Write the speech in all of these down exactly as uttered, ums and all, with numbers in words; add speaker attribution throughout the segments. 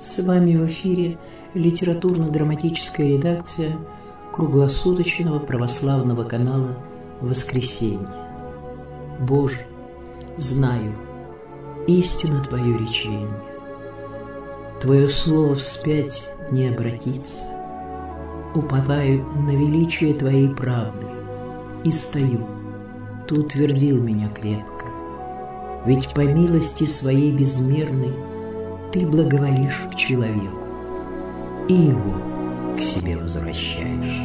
Speaker 1: С вами в эфире литературно-драматическая редакция круглосуточного православного канала «Воскресенье». Боже, знаю, истинно Твое речение. Твое слово вспять не обратится. Уповаю на величие Твоей правды и стою. Ты утвердил меня крепко, ведь по милости Своей безмерной Ты благоволишь к человеку и его к себе возвращаешь.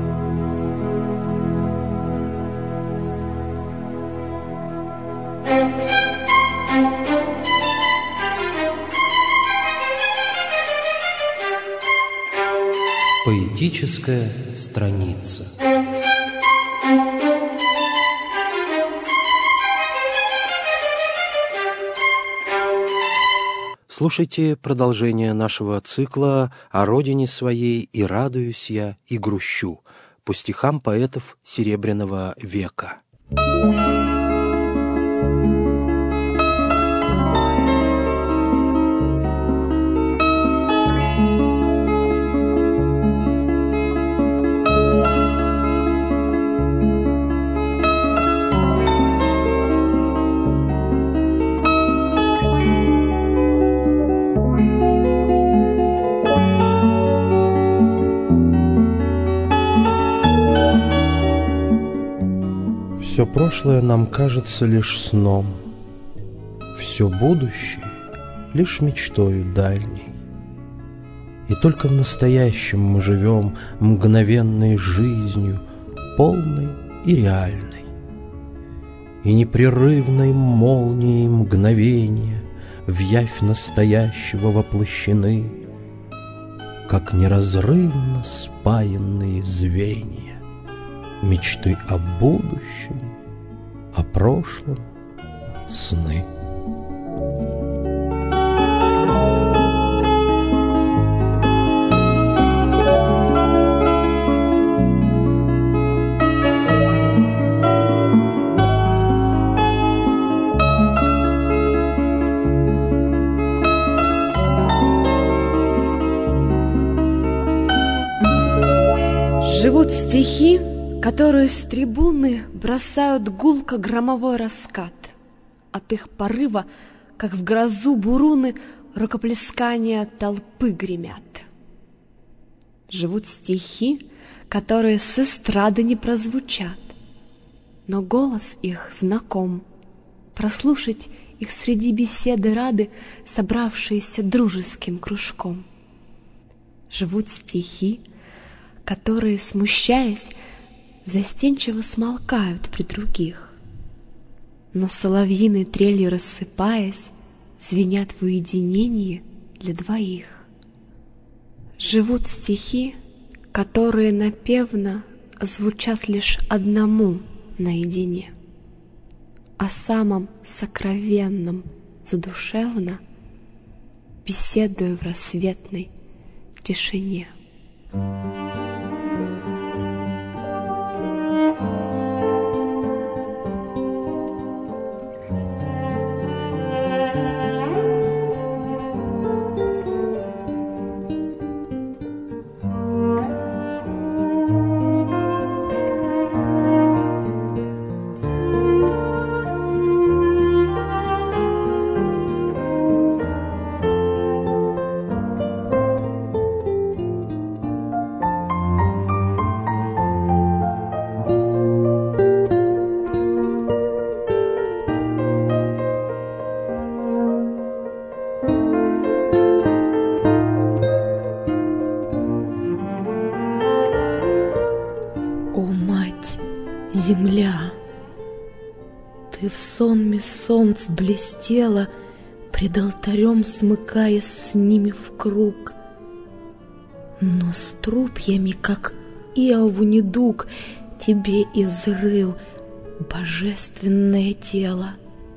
Speaker 2: Поэтическая страница. Слушайте продолжение нашего цикла «О родине своей и радуюсь я, и грущу» по стихам поэтов Серебряного века. Все прошлое нам кажется лишь сном, все будущее лишь мечтою дальней. И только в настоящем мы живем мгновенной жизнью, полной и реальной. И непрерывной молнией мгновения в явь настоящего воплощены, как неразрывно спаянные звенья мечты о будущем, о прошлом, сны.
Speaker 3: Живут стихи, которые с трибуны бросают гулко громовой раскат. От их порыва, как в грозу буруны, рукоплескания толпы гремят. Живут стихи, которые с эстрады не прозвучат, но голос их знаком. Прослушать их среди беседы рады, собравшиеся дружеским кружком. Живут стихи, которые, смущаясь, застенчиво смолкают при других, но соловьиной трелью рассыпаясь, звенят в уединении для двоих. Живут стихи, которые напевно звучат лишь одному наедине, о самом сокровенном задушевно беседую в рассветной тишине.
Speaker 4: Земля, ты в сонме солнц блестела, пред алтарем смыкаясь с ними в круг. Но струпьями, как Иову недуг, тебе изрыл божественное тело.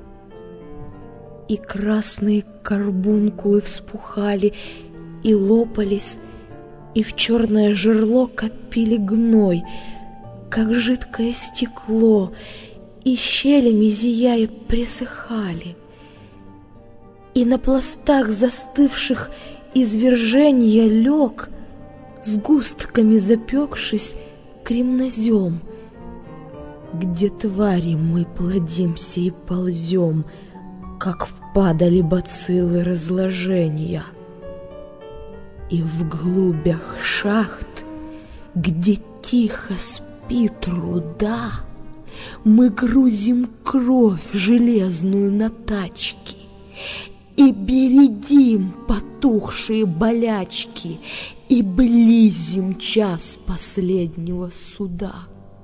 Speaker 4: И красные карбункулы вспухали и лопались, и в черное жерло копили гной, как жидкое стекло, и щелями зияя присыхали. И на пластах застывших извержения лег, сгустками запекшись кремнозем, где твари мы плодимся и ползем, как впадали бациллы разложения. И в глубях шахт, где тихо спит руда, мы грузим кровь железную на тачки и бередим потухшие болячки и близим час последнего суда.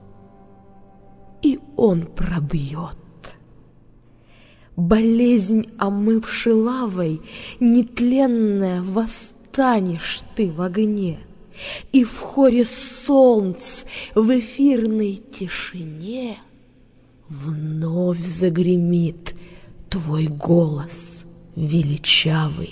Speaker 4: И он пробьет. Болезнь, омывши лавой, нетленная, восстанешь ты в огне, и в хоре солнц в эфирной тишине вновь загремит твой голос величавый.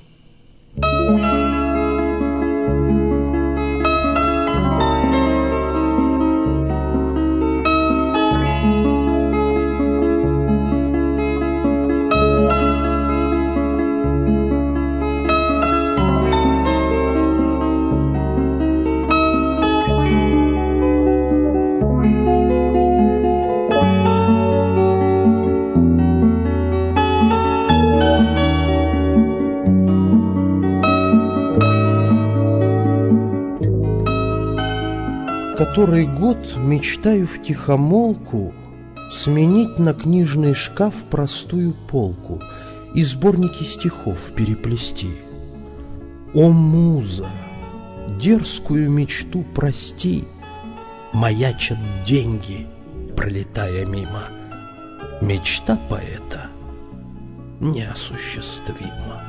Speaker 2: Который год мечтаю втихомолку сменить на книжный шкаф простую полку и сборники стихов переплести. О, муза, дерзкую мечту прости, маячат деньги, пролетая мимо. Мечта поэта неосуществима.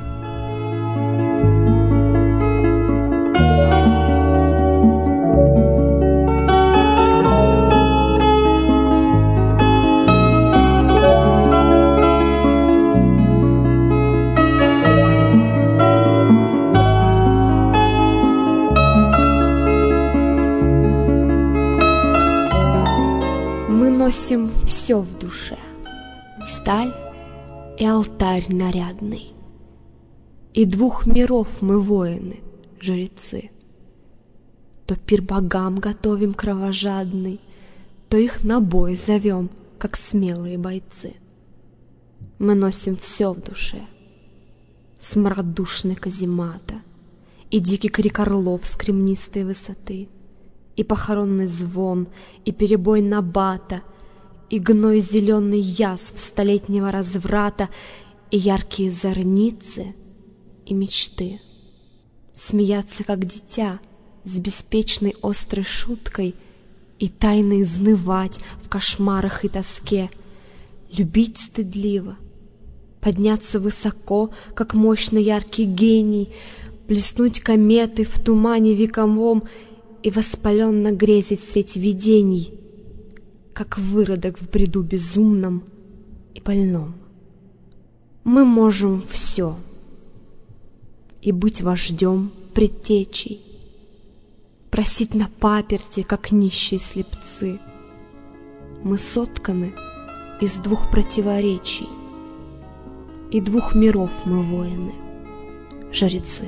Speaker 3: Носим все в душе, сталь и алтарь нарядный, и двух миров мы воины, жрецы. То пир богам готовим кровожадный, то их на бой зовем, как смелые бойцы. Мы носим все в душе, смрад душный каземата, и дикий крик орлов с кремнистой высоты, и похоронный звон, и перебой набата, и гной зеленый язв столетнего разврата, и яркие зорницы, и мечты. Смеяться, как дитя, с беспечной острой шуткой, и тайно изнывать в кошмарах и тоске, любить стыдливо, подняться высоко, как мощный яркий гений, блеснуть кометой в тумане вековом и воспаленно грезить средь видений, как выродок в бреду безумном и больном. Мы можем все, и быть вождем предтечей, просить на паперти, как нищие слепцы. Мы сотканы из двух противоречий, и двух миров мы воины, жрецы.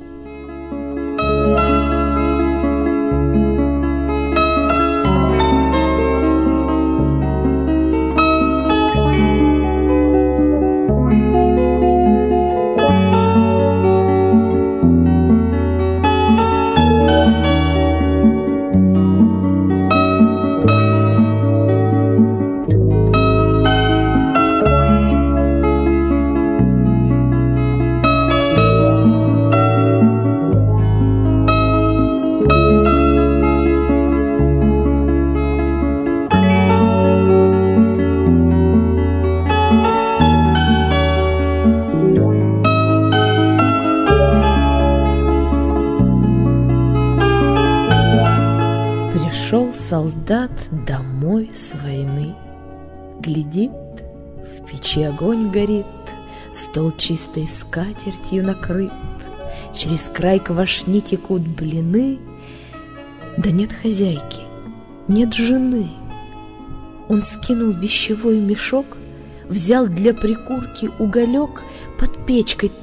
Speaker 4: Солдат домой с войны, глядит, в печи огонь горит, стол чистой скатертью накрыт, через край квашни текут блины, да нет хозяйки, нет жены. Он скинул вещевой мешок, взял для прикурки уголек, под печкой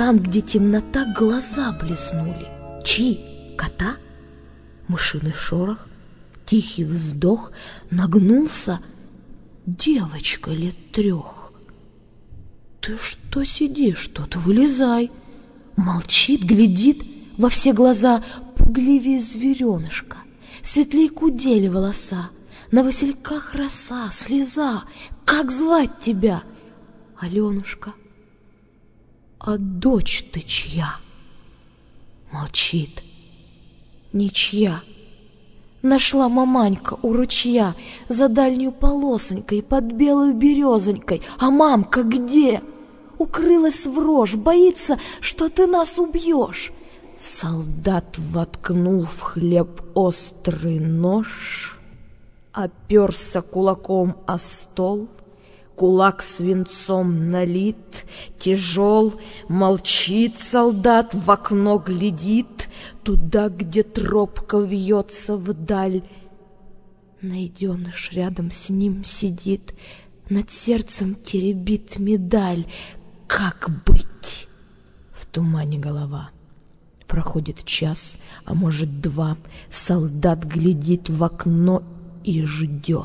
Speaker 4: там, где темнота, глаза блеснули. Чьи? Кота? Мышиный шорох, тихий вздох, нагнулся девочка лет трех. Ты что сидишь тут? Вылезай. Молчит, глядит во все глаза, пугливее зверенышка, светлей кудели волоса, на васильках роса, слеза. Как звать тебя? Аленушка. А дочь ты чья? Молчит. Ничья. Нашла маманька у ручья за дальнюю полосонькой под белой березонькой. А мамка где? Укрылась в рожь, боится, что ты нас убьешь. Солдат воткнул в хлеб острый нож, оперся кулаком о стол. Кулак свинцом налит, тяжел, молчит солдат, в окно глядит, туда, где тропка вьется вдаль. Найденыш рядом с ним сидит, над сердцем теребит медаль. Как быть? В тумане голова. Проходит час, а может два, солдат глядит в окно и ждет.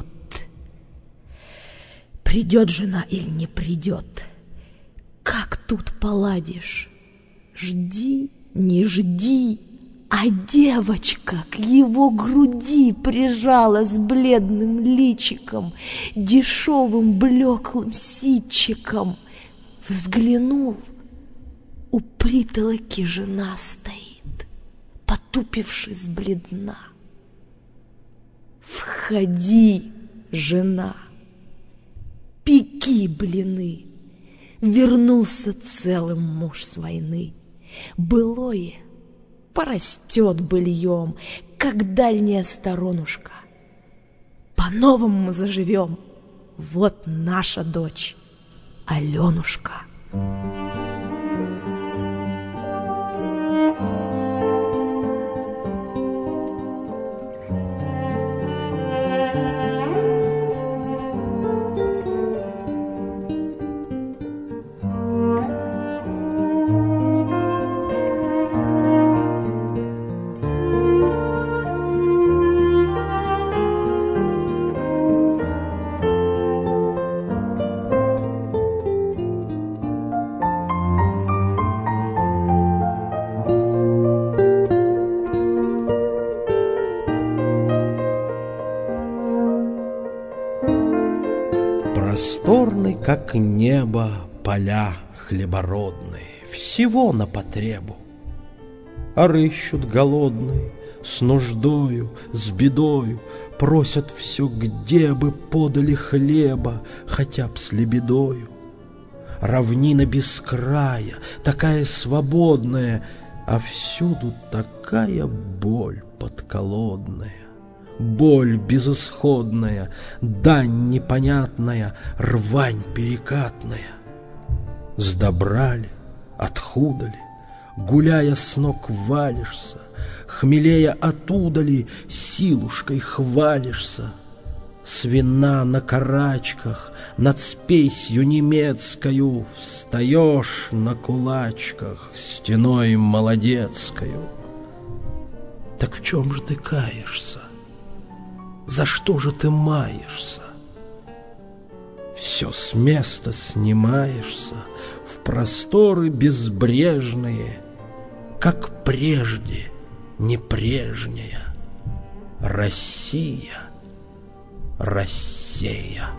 Speaker 4: Придет жена или не придет? Как тут поладишь? Жди, не жди, а девочка к его груди прижалась бледным личиком, дешевым блеклым ситчиком. Взглянул, у притолоки жена стоит, потупившись бледна. Входи, жена, пеки блины. Вернулся целым муж с войны. Былое порастет быльем, как дальняя сторонушка. По-новому мы заживем. Вот наша дочь, Аленушка.
Speaker 2: Просторны, как небо, поля хлебородные, всего на потребу. А рыщут голодные, с нуждою, с бедою, просят все, где бы подали хлеба, хотя б с лебедою. Равнина без края, такая свободная, а всюду такая боль подколодная. Боль безысходная, дань непонятная, рвань перекатная. Сдобрали, отхудали, гуляя с ног валишься, хмелея отудали, силушкой хвалишься. Свина на карачках, над спесью немецкою встаешь на кулачках стеной молодецкою. Так в чем же ты каешься? За что же ты маешься? Все с места снимаешься в просторы безбрежные, как прежде не прежняя Россия, Россия.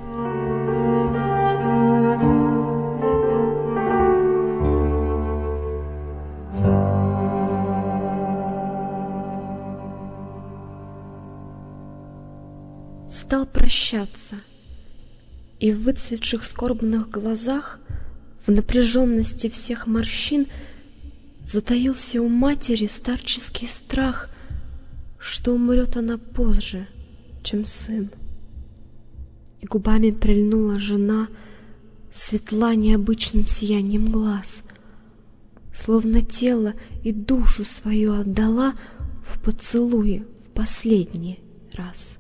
Speaker 3: Стал прощаться, и в выцветших скорбных глазах, в напряженности всех морщин, затаился у матери старческий страх, что умрет она позже, чем сын. И губами прильнула жена, светла необычным сиянием глаз, словно тело и душу свою отдала в поцелуе в последний раз.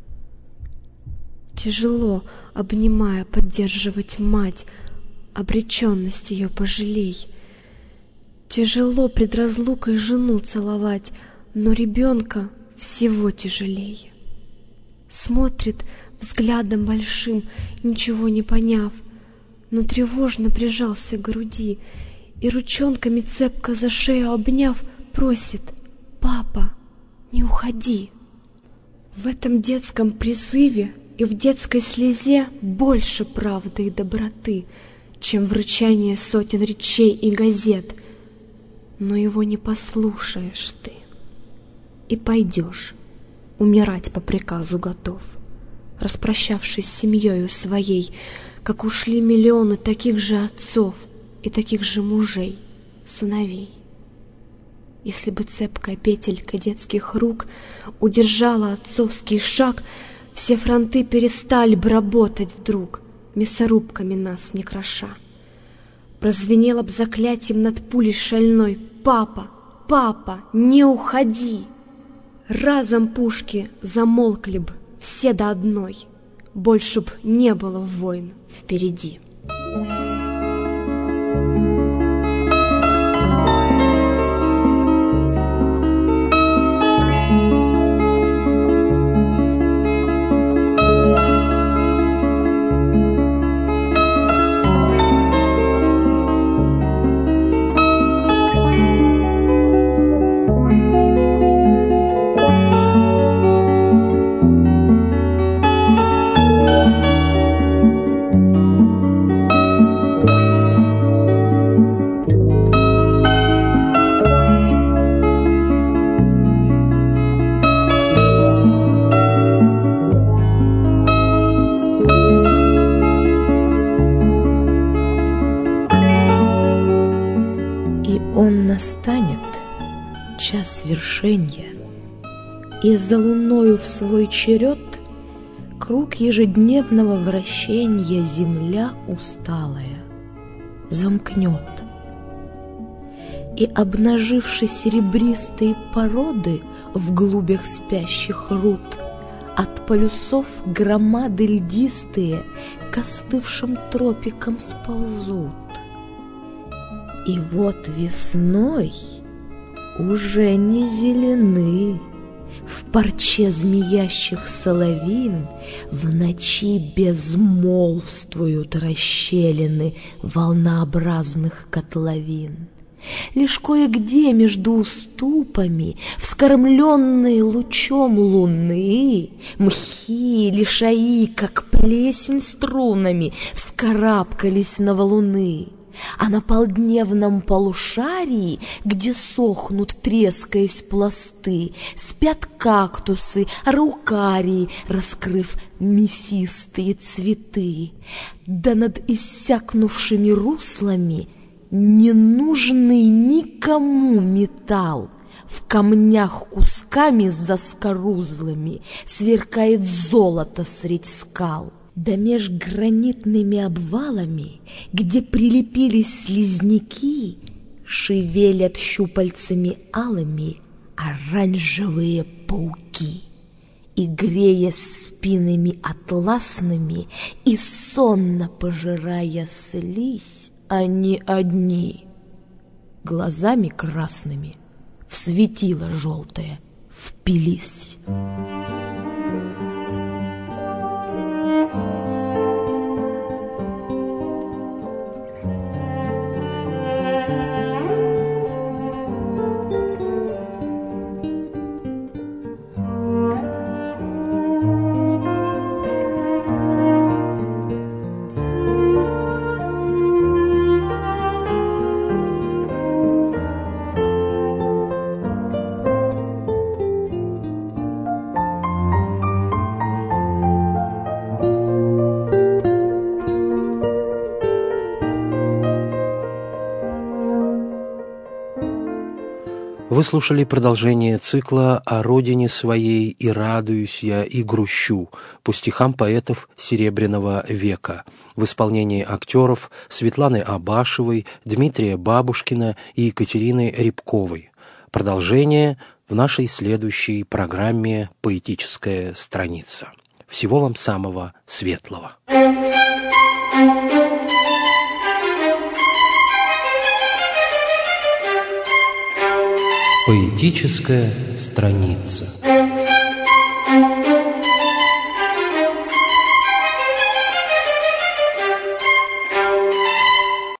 Speaker 3: Тяжело, обнимая, поддерживать мать, обреченность ее пожалей. Тяжело пред разлукой жену целовать, но ребенка всего тяжелее. Смотрит взглядом большим, ничего не поняв, но тревожно прижался к груди и ручонками цепко за шею обняв, просит: «Папа, не уходи». В этом детском призыве и в детской слезе больше правды и доброты, чем в рычании сотен речей и газет. Но его не послушаешь ты и пойдешь умирать по приказу готов, распрощавшись с семьёю своей, как ушли миллионы таких же отцов и таких же мужей, сыновей. Если бы цепкая петелька детских рук удержала отцовский шаг, все фронты перестали бы работать вдруг, мясорубками нас не кроша. Прозвенело б заклятием над пулей шальной: «Папа, папа, не уходи!» Разом пушки замолкли б все до одной, больше б не было войн впереди.
Speaker 4: Настанет час свершения, и за луною в свой черед круг ежедневного вращения земля усталая замкнет, и, обнаживши серебристые породы в глубях спящих руд, от полюсов громады льдистые к остывшим тропикам сползут. И вот весной уже не зелены в парче змеящих соловин, в ночи безмолвствуют расщелины волнообразных котловин. Лишь кое-где между уступами, вскормленные лучом луны, мхи, лишаи, как плесень струнами, вскарабкались на валуны. А на полдневном полушарии, где сохнут, трескаясь пласты, спят кактусы, араукарии, раскрыв мясистые цветы. Да над иссякнувшими руслами ненужный никому металл в камнях кусками заскорузлыми сверкает золото средь скал. Да меж гранитными обвалами, где прилепились слизняки, шевелят щупальцами алыми оранжевые пауки. И, грея спинами атласными и сонно пожирая слизь, они одни, глазами красными в светило желтое впились.
Speaker 2: Вы слушали продолжение цикла «О родине своей и радуюсь я, и грущу» по стихам поэтов Серебряного века в исполнении актеров Светланы Абашевой, Дмитрия Бабушкина и Екатерины Рябковой. Продолжение в нашей следующей программе «Поэтическая страница». Всего вам самого светлого. Поэтическая страница.